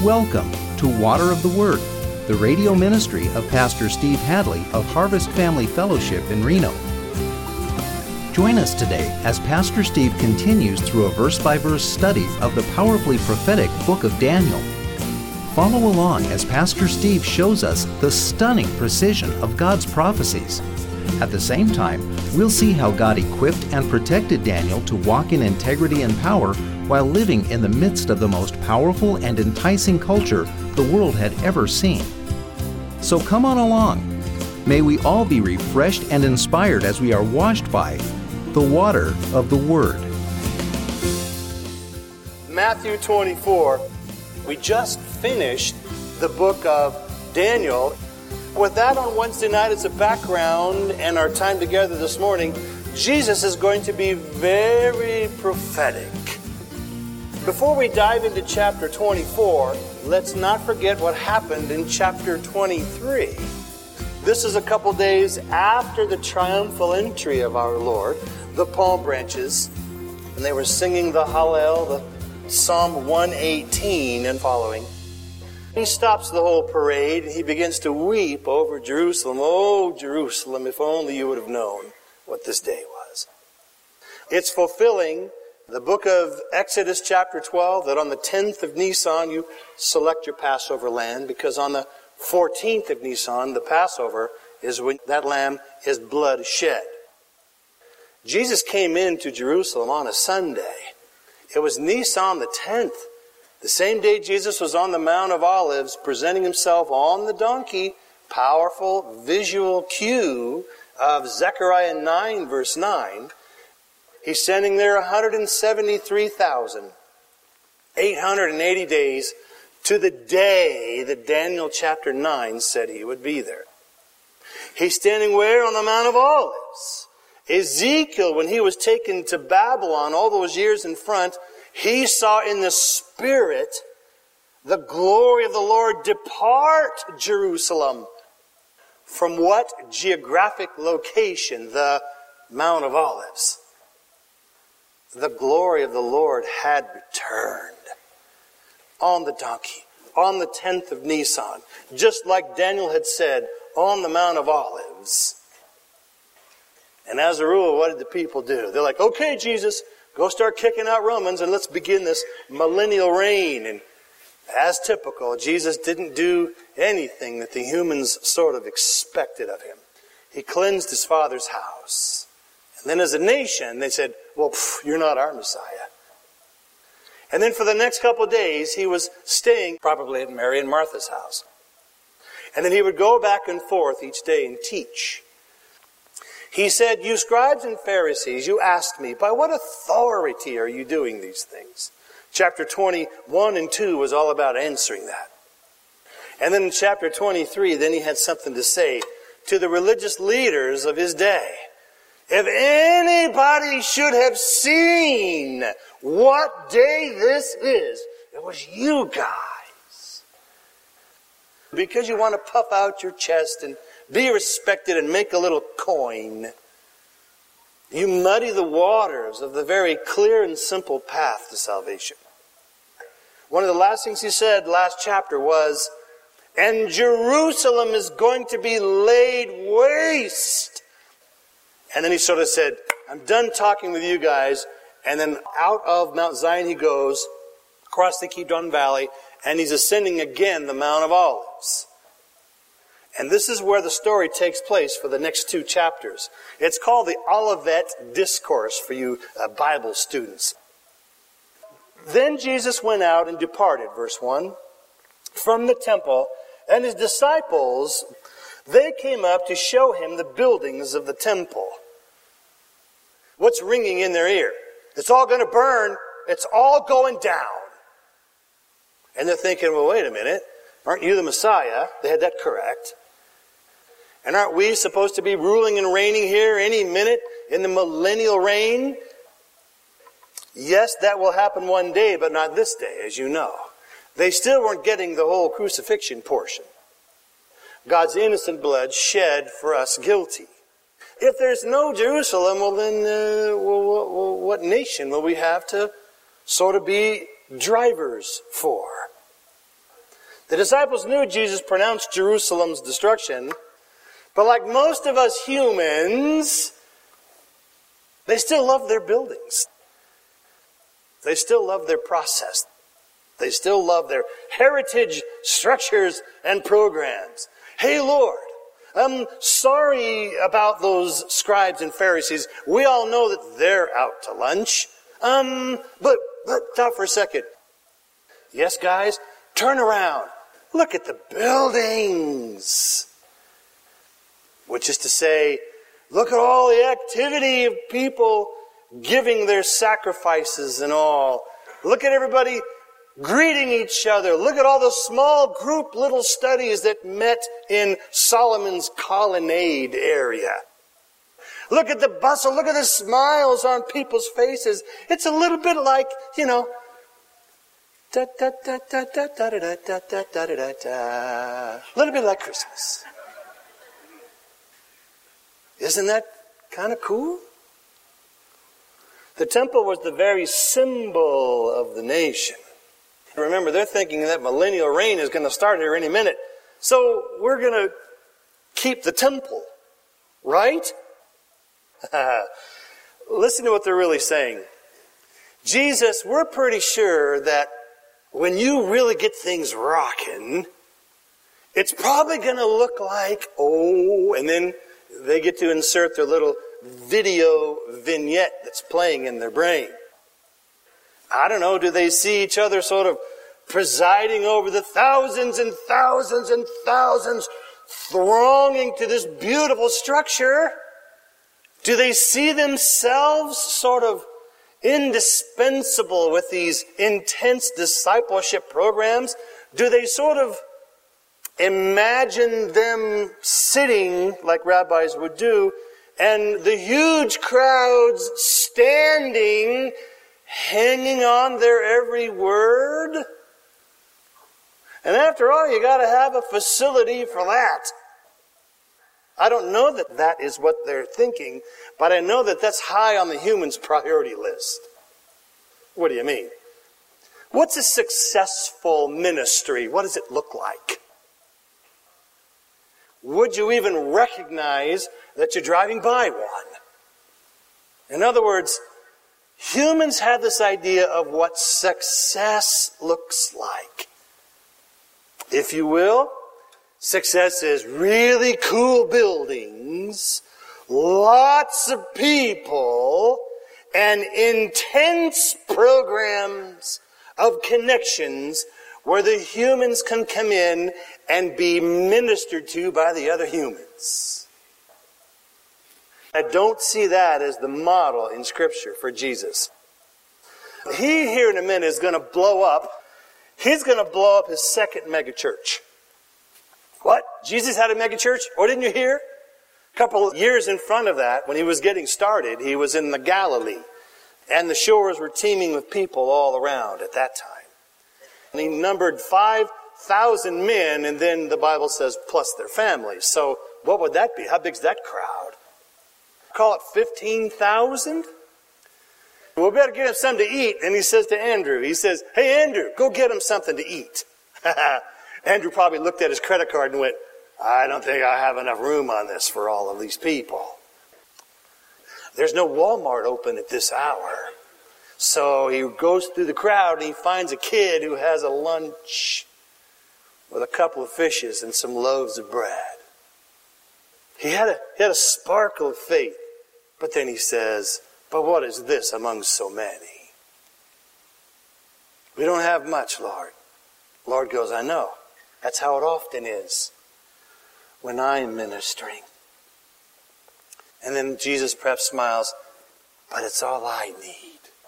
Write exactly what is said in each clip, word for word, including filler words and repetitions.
Welcome to Water of the Word, the radio ministry of Pastor Steve Hadley of Harvest Family Fellowship in Reno. Join us today as Pastor Steve continues through a verse-by-verse study of the powerfully prophetic book of Daniel. Follow along as Pastor Steve shows us the stunning precision of God's prophecies. At the same time, we'll see how God equipped and protected Daniel to walk in integrity and power while living in the midst of the most powerful and enticing culture the world had ever seen. So come on along. May we all be refreshed and inspired as we are washed by the water of the Word. Matthew twenty-four. We just finished the book of Daniel. With that on Wednesday night as a background and our time together this morning, Jesus is going to be very prophetic. Before we dive into chapter twenty-four, let's not forget what happened in chapter twenty-three. This is a couple days after the triumphal entry of our Lord, the palm branches, and they were singing the Hallel, the Psalm one eighteen and following. He stops the whole parade and he begins to weep over Jerusalem. Oh, Jerusalem, if only you would have known what this day was. It's fulfilling the book of Exodus chapter twelve, that on the tenth of Nisan you select your Passover lamb, because on the fourteenth of Nisan, the Passover, is when that lamb is blood shed. Jesus came into Jerusalem on a Sunday. It was Nisan the tenth, the same day Jesus was on the Mount of Olives presenting himself on the donkey. Powerful visual cue of Zechariah nine verse nine. He's standing there one hundred seventy-three thousand eight hundred eighty days to the day that Daniel chapter nine said he would be there. He's standing where? On the Mount of Olives. Ezekiel, when he was taken to Babylon all those years in front, he saw in the Spirit the glory of the Lord depart Jerusalem. From what geographic location? The Mount of Olives. The glory of the Lord had returned on the donkey, on the tenth of Nisan, just like Daniel had said, on the Mount of Olives. And as a rule, what did the people do? They're like, okay, Jesus, go start kicking out Romans and let's begin this millennial reign. And as typical, Jesus didn't do anything that the humans sort of expected of him. He cleansed his Father's house. And then as a nation, they said, well, pff, you're not our Messiah. And then for the next couple of days, he was staying probably at Mary and Martha's house. And then he would go back and forth each day and teach. He said, you scribes and Pharisees, you asked me, by what authority are you doing these things? Chapter twenty-one and two was all about answering that. And then in chapter twenty-three, then he had something to say to the religious leaders of his day. If anybody should have seen what day this is, it was you guys. Because you want to puff out your chest and be respected and make a little coin, you muddy the waters of the very clear and simple path to salvation. One of the last things he said last chapter was, and Jerusalem is going to be laid waste. And then he sort of said, I'm done talking with you guys. And then out of Mount Zion he goes, across the Kidron Valley, and he's ascending again the Mount of Olives. And this is where the story takes place for the next two chapters. It's called the Olivet Discourse for you uh, Bible students. Then Jesus went out and departed, verse one, from the temple, and his disciples, they came up to show him the buildings of the temple. What's ringing in their ear? It's all going to burn. It's all going down. And they're thinking, well, wait a minute. Aren't you the Messiah? They had that correct. And aren't we supposed to be ruling and reigning here any minute in the millennial reign? Yes, that will happen one day, but not this day, as you know. They still weren't getting the whole crucifixion portion. God's innocent blood shed for us guilty. If there's no Jerusalem, well then, uh, well, well, what nation will we have to sort of be drivers for? The disciples knew Jesus pronounced Jerusalem's destruction, but like most of us humans, they still love their buildings. They still love their process. They still love their heritage structures and programs. Hey, Lord, I'm sorry about those scribes and Pharisees. We all know that they're out to lunch. Um, but, but stop for a second. Yes, guys, turn around. Look at the buildings. Which is to say, look at all the activity of people giving their sacrifices and all. Look at everybody greeting each other. Look at all the small group little studies that met in Solomon's colonnade area. Look at the bustle. Look at the smiles on people's faces. It's a little bit like, you know, da da da da da da da da da da da da. A little bit like Christmas. Isn't that kind of cool? The temple was the very symbol of the nation. Remember, they're thinking that millennial reign is going to start here any minute. So we're going to keep the temple, right? Listen to what they're really saying. Jesus, we're pretty sure that when you really get things rocking, it's probably going to look like, oh, and then they get to insert their little video vignette that's playing in their brain. I don't know, do they see each other sort of presiding over the thousands and thousands and thousands thronging to this beautiful structure? Do they see themselves sort of indispensable with these intense discipleship programs? Do they sort of imagine them sitting like rabbis would do, and the huge crowds standing, hanging on their every word? And after all, you got to have a facility for that. I don't know that that is what they're thinking, but I know that that's high on the human's priority list. What do you mean? What's a successful ministry? What does it look like? Would you even recognize that you're driving by one? In other words, humans have this idea of what success looks like. If you will, success is really cool buildings, lots of people, and intense programs of connections where the humans can come in and be ministered to by the other humans. I don't see that as the model in Scripture for Jesus. He here in a minute is going to blow up. He's going to blow up his second megachurch. What? Jesus had a megachurch? Or didn't you hear? A couple of years in front of that, when he was getting started, he was in the Galilee. And the shores were teeming with people all around at that time. And he numbered five thousand men, and then the Bible says plus their families. So what would that be? How big's that crowd? Call it fifteen thousand? Well, we better get him something to eat. And he says to Andrew, he says, hey, Andrew, go get him something to eat. Andrew probably looked at his credit card and went, I don't think I have enough room on this for all of these people. There's no Walmart open at this hour. So he goes through the crowd and he finds a kid who has a lunch with a couple of fishes and some loaves of bread. He had a, he had a sparkle of faith. But then he says, but what is this among so many? We don't have much, Lord. Lord goes, I know. That's how it often is when I'm ministering. And then Jesus perhaps smiles, but it's all I need.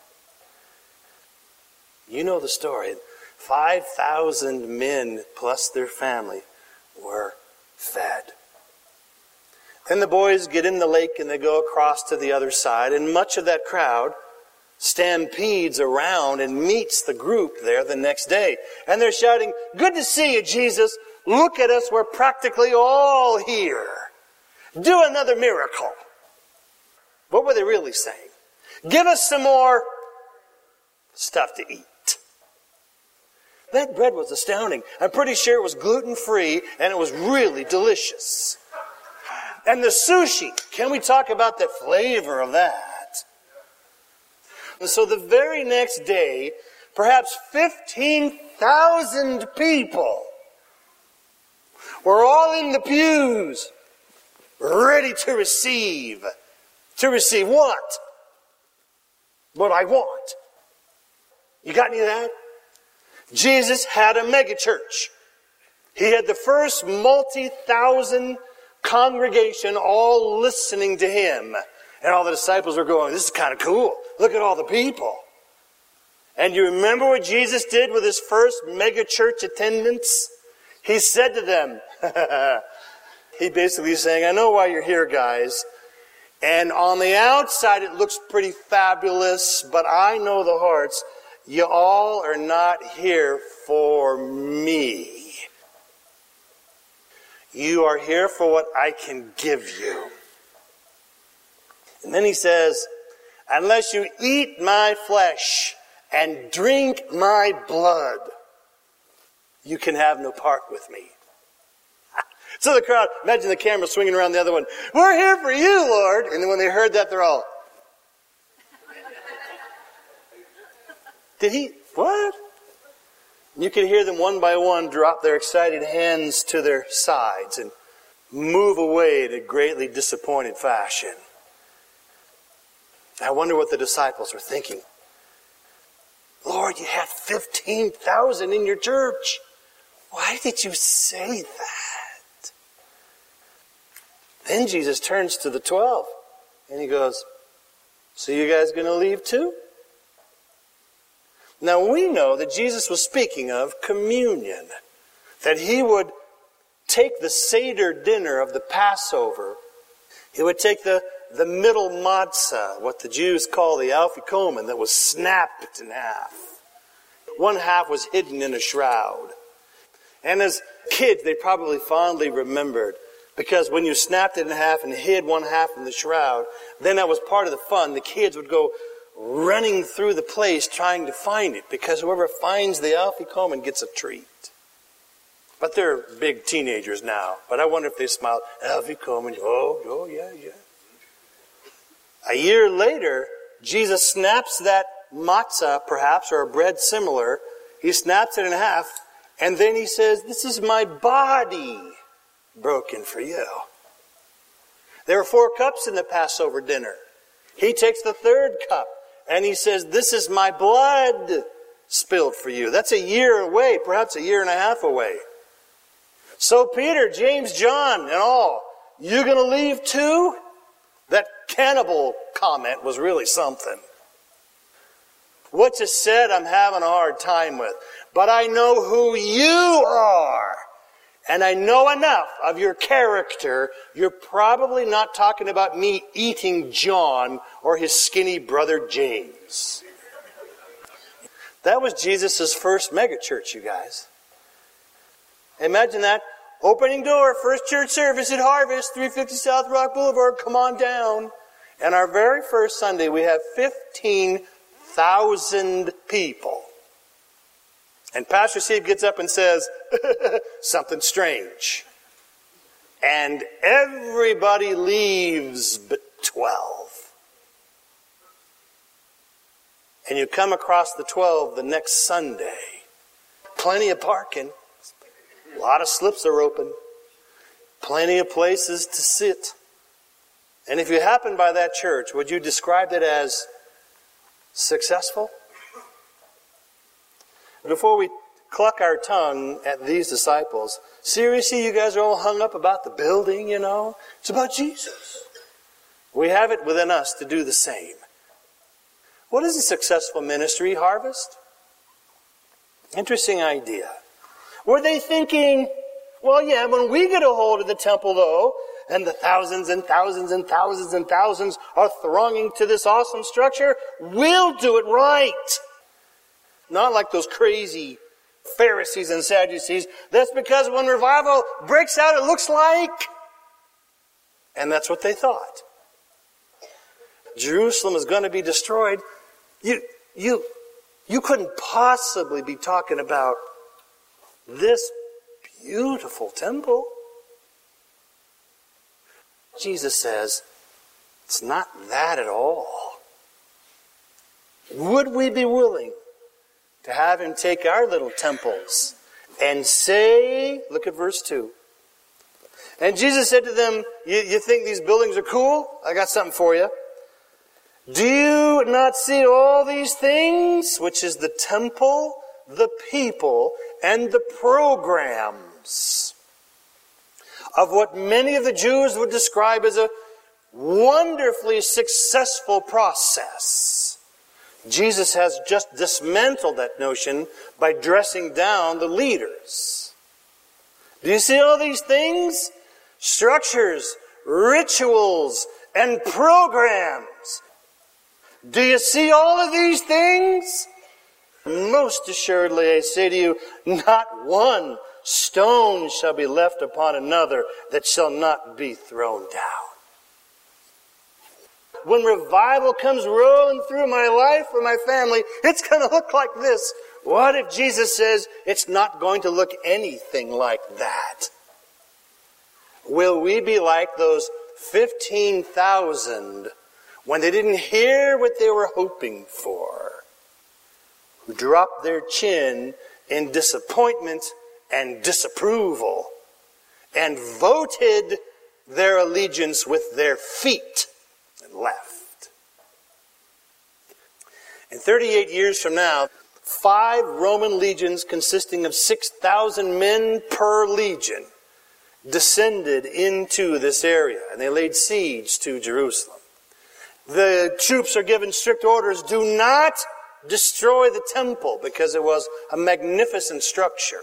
You know the story. five thousand men plus their family were fed. Then the boys get in the lake and they go across to the other side, and much of that crowd stampedes around and meets the group there the next day. And they're shouting, good to see you, Jesus. Look at us, we're practically all here. Do another miracle. What were they really saying? Give us some more stuff to eat. That bread was astounding. I'm pretty sure it was gluten-free and it was really delicious. And the sushi, can we talk about the flavor of that? And so the very next day, perhaps fifteen thousand people were all in the pews, ready to receive. To receive what? What I want. You got any of that? Jesus had a megachurch. He had the first multi-thousand congregation all listening to him. And all the disciples were going, this is kind of cool. Look at all the people. And you remember what Jesus did with his first megachurch attendance? He said to them, he basically is saying, I know why you're here, guys. And on the outside it looks pretty fabulous, but I know the hearts. You all are not here for me. You are here for what I can give you. And then he says, unless you eat my flesh and drink my blood, you can have no part with me. So the crowd, imagine the camera swinging around the other one. We're here for you, Lord. And then when they heard that, they're all, did he, what? You could hear them one by one drop their excited hands to their sides and move away in a greatly disappointed fashion. I wonder what the disciples were thinking. Lord, you had fifteen thousand in your church. Why did you say that? Then Jesus turns to the twelve and he goes, so you guys going to leave too? Now we know that Jesus was speaking of communion. That he would take the Seder dinner of the Passover. He would take the, the middle matzah, what the Jews call the afikomen, that was snapped in half. One half was hidden in a shroud. And as kids, they probably fondly remembered, because when you snapped it in half and hid one half in the shroud, then that was part of the fun. The kids would go running through the place trying to find it, because whoever finds the afikomen gets a treat. But they're big teenagers now. But I wonder if they smiled, afikomen, oh, oh, yeah, yeah. A year later, Jesus snaps that matzah, perhaps, or a bread similar. He snaps it in half, and then he says, this is my body broken for you. There were four cups in the Passover dinner. He takes the third cup, and he says, this is my blood spilled for you. That's a year away, perhaps a year and a half away. So Peter, James, John, and all, you going to leave too? That cannibal comment was really something. What you said, I'm having a hard time with. But I know who you are. And I know enough of your character. You're probably not talking about me eating John or his skinny brother James. That was Jesus' first megachurch, you guys. Imagine that. Opening door, first church service at Harvest, three fifty South Rock Boulevard. Come on down. And our very first Sunday, we have fifteen thousand people. And Pastor Steve gets up and says, something strange. And everybody leaves but twelve. And you come across the twelve the next Sunday. Plenty of parking. A lot of slips are open. Plenty of places to sit. And if you happen by that church, would you describe it as successful? Before we cluck our tongue at these disciples, seriously, you guys are all hung up about the building, you know? It's about Jesus. We have it within us to do the same. What is a successful ministry, Harvest? Interesting idea. Were they thinking, well, yeah, when we get a hold of the temple, though, and the thousands and thousands and thousands and thousands are thronging to this awesome structure, we'll do it right. Not like those crazy Pharisees and Sadducees. That's because when revival breaks out, it looks like. And that's what they thought. Jerusalem is going to be destroyed. You, you, you couldn't possibly be talking about this beautiful temple. Jesus says, it's not that at all. Would we be willing to have him take our little temples and say, look at verse two. And Jesus said to them, you, you think these buildings are cool? I got something for you. Do you not see all these things, which is the temple, the people, and the programs of what many of the Jews would describe as a wonderfully successful process? Jesus has just dismantled that notion by dressing down the leaders. Do you see all these things? Structures, rituals, and programs. Do you see all of these things? Most assuredly, I say to you, not one stone shall be left upon another that shall not be thrown down. When revival comes rolling through my life or my family, it's going to look like this. What if Jesus says it's not going to look anything like that? Will we be like those fifteen thousand when they didn't hear what they were hoping for, who dropped their chin in disappointment and disapproval and voted their allegiance with their feet and left? And thirty-eight years from now, five Roman legions consisting of six thousand men per legion descended into this area, and they laid siege to Jerusalem. The troops are given strict orders, do not destroy the temple, because it was a magnificent structure.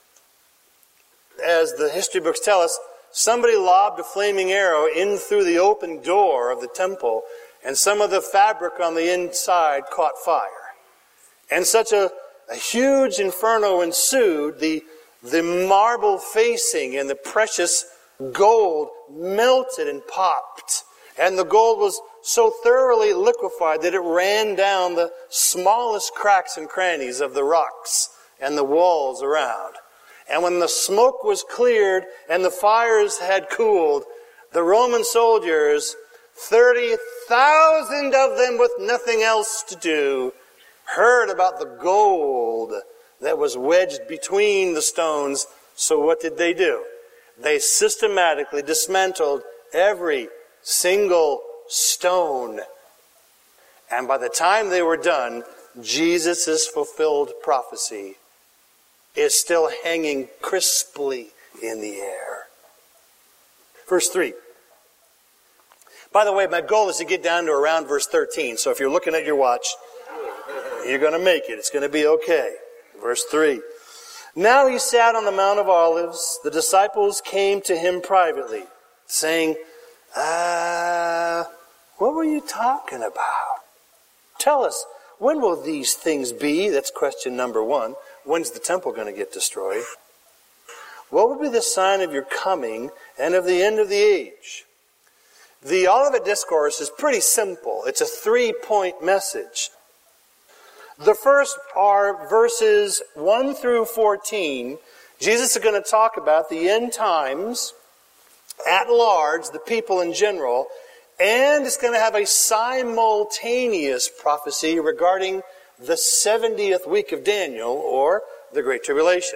As the history books tell us, somebody lobbed a flaming arrow in through the open door of the temple, and some of the fabric on the inside caught fire. And such a, a huge inferno ensued, the The marble facing and the precious gold melted and popped. And the gold was so thoroughly liquefied that it ran down the smallest cracks and crannies of the rocks and the walls around. And when the smoke was cleared and the fires had cooled, the Roman soldiers, thirty thousand of them with nothing else to do, heard about the gold that was wedged between the stones. So what did they do? They systematically dismantled every single stone. And by the time they were done, Jesus' fulfilled prophecy is still hanging crisply in the air. Verse three. By the way, my goal is to get down to around verse thirteen. So if you're looking at your watch, you're going to make it. It's going to be okay. Verse three. Now he sat on the Mount of Olives. The disciples came to him privately, saying, Uh, what were you talking about? Tell us, when will these things be? That's question number one. When's the temple going to get destroyed? What will be the sign of your coming and of the end of the age? The Olivet Discourse is pretty simple. It's a three-point message. The first are verses one through fourteen. Jesus is going to talk about the end times at large, the people in general, and it's going to have a simultaneous prophecy regarding the seventieth week of Daniel, or the Great Tribulation.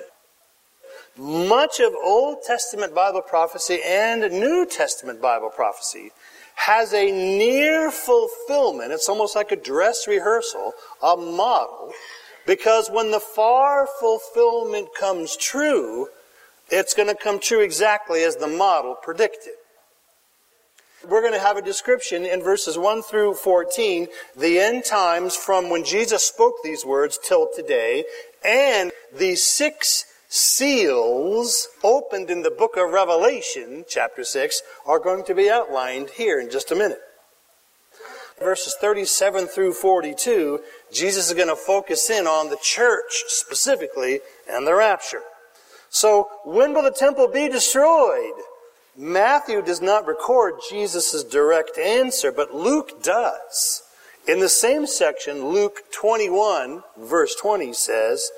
Much of Old Testament Bible prophecy and New Testament Bible prophecy has a near fulfillment. It's almost like a dress rehearsal, a model, because when the far fulfillment comes true, it's going to come true exactly as the model predicted. We're going to have a description in verses one through fourteen, the end times from when Jesus spoke these words till today, and the six seals opened in the book of Revelation, chapter six, are going to be outlined here in just a minute. Verses thirty-seven through forty-two, Jesus is going to focus in on the church specifically and the rapture. So, when will the temple be destroyed? Matthew does not record Jesus' direct answer, but Luke does. In the same section, Luke twenty-one, verse twenty says,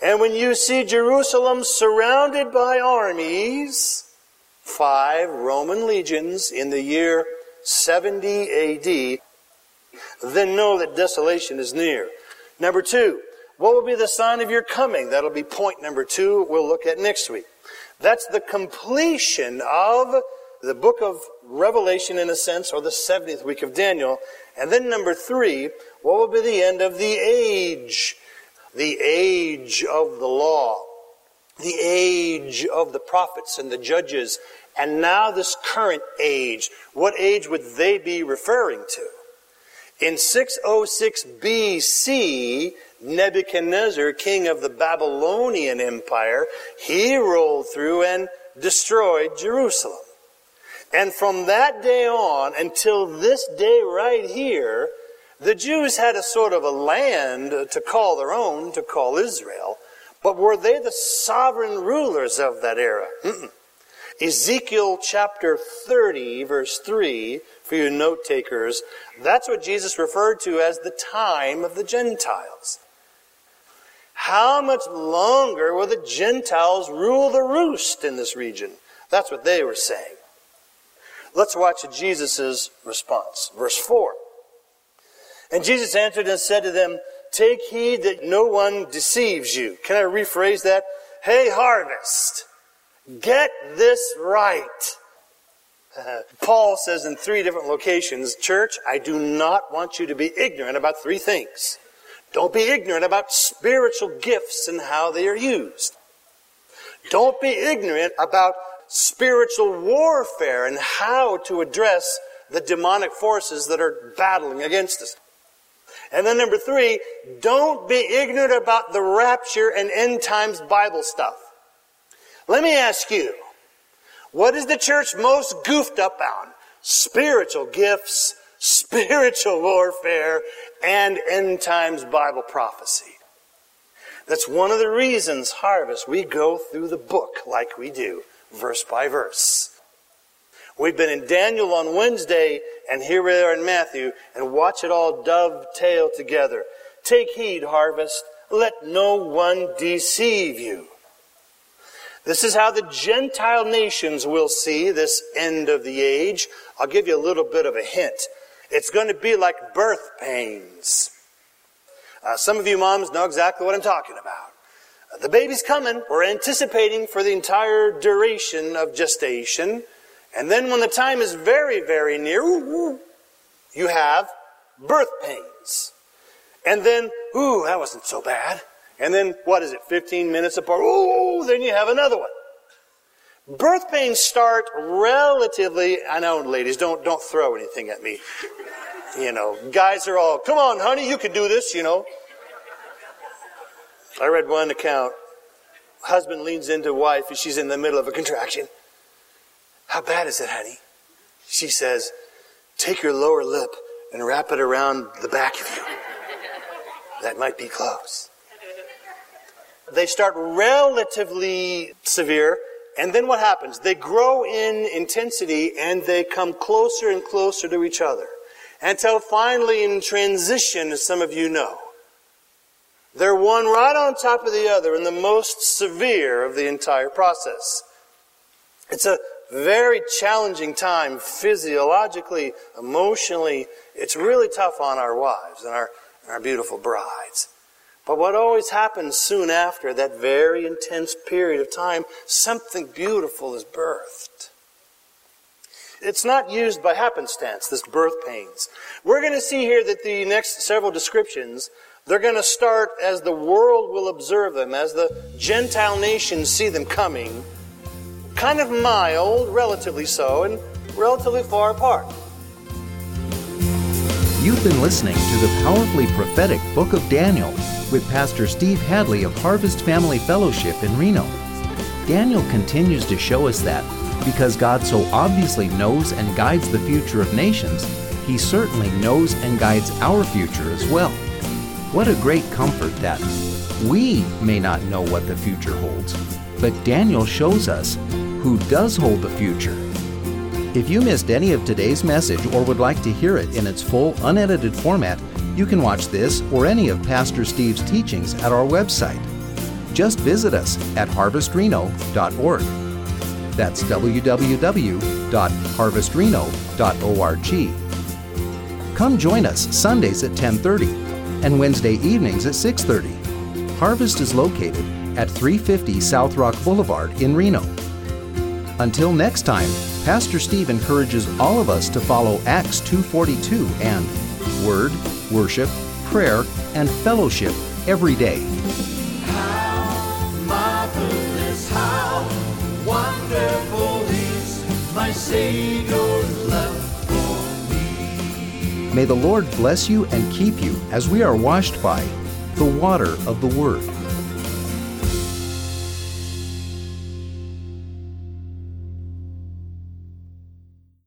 And when you see Jerusalem surrounded by armies, five Roman legions in the year seventy A D, then know that desolation is near. Number two, what will be the sign of your coming? That'll be point number two we'll look at next week. That's the completion of the book of Revelation, in a sense, or the seventieth week of Daniel. And then number three, what will be the end of the age? The age of the law. The age of the prophets and the judges. And now this current age. What age would they be referring to? In six oh six B C, Nebuchadnezzar, king of the Babylonian Empire, he rolled through and destroyed Jerusalem. And from that day on until this day right here, the Jews had a sort of a land to call their own, to call Israel. But were they the sovereign rulers of that era? Mm-mm. Ezekiel chapter thirty, verse three, for you note takers, that's what Jesus referred to as the time of the Gentiles. How much longer will the Gentiles rule the roost in this region? That's what they were saying. Let's watch Jesus' response. Verse four. And Jesus answered and said to them, take heed that no one deceives you. Can I rephrase that? Hey, harvest, get this right. Uh, Paul says in three different locations, church, I do not want you to be ignorant about three things. Don't be ignorant about spiritual gifts and how they are used. Don't be ignorant about spiritual warfare and how to address the demonic forces that are battling against us. And then number three, don't be ignorant about the rapture and end times Bible stuff. Let me ask you, what is the church most goofed up on? Spiritual gifts, spiritual warfare, and end times Bible prophecy. That's one of the reasons, Harvest, we go through the book like we do, verse by verse. We've been in Daniel on Wednesday, and here we are in Matthew, and watch it all dovetail together. Take heed, Harvest, let no one deceive you. This is how the Gentile nations will see this end of the age. I'll give you a little bit of a hint. It's going to be like birth pains. Uh, some of you moms know exactly what I'm talking about. Uh, the baby's coming. We're anticipating for the entire duration of gestation. And then when the time is very, very near, ooh, ooh, you have birth pains. And then, ooh, that wasn't so bad. And then, what is it, fifteen minutes apart? Ooh, then you have another one. Birth pains start relatively, I know, ladies, don't, don't throw anything at me. You know, guys are all, come on, honey, you can do this, you know. I read one account. Husband leans into wife and she's in the middle of a contraction. How bad is it, honey? She says, take your lower lip and wrap it around the back of you. That might be close. They start relatively severe, and then what happens? They grow in intensity and they come closer and closer to each other. Until finally in transition, as some of you know, they're one right on top of the other in the most severe of the entire process. It's a very challenging time physiologically, emotionally. It's really tough on our wives and our, our beautiful brides. But what always happens soon after that very intense period of time, something beautiful is birthed. It's not used by happenstance, this birth pains. We're going to see here that the next several descriptions, they're going to start as the world will observe them, as the Gentile nations see them coming, kind of mild, relatively so, and relatively far apart. You've been listening to the powerfully prophetic Book of Daniel with Pastor Steve Hadley of Harvest Family Fellowship in Reno. Daniel continues to show us that because God so obviously knows and guides the future of nations, He certainly knows and guides our future as well. What a great comfort that we may not know what the future holds, but Daniel shows us who does hold the future. If you missed any of today's message or would like to hear it in its full, unedited format, you can watch this or any of Pastor Steve's teachings at our website. just visit us at harvest reno dot org. That's w w w dot harvest reno dot org. Come join us Sundays at ten thirty and Wednesday evenings at six thirty. Harvest is located at three fifty South Rock Boulevard in Reno. Until next time, Pastor Steve encourages all of us to follow Acts two forty-two and Word, Worship, Prayer, and Fellowship every day. How marvelous, how wonderful is my Savior's love for me. May the Lord bless you and keep you as we are washed by the water of the Word.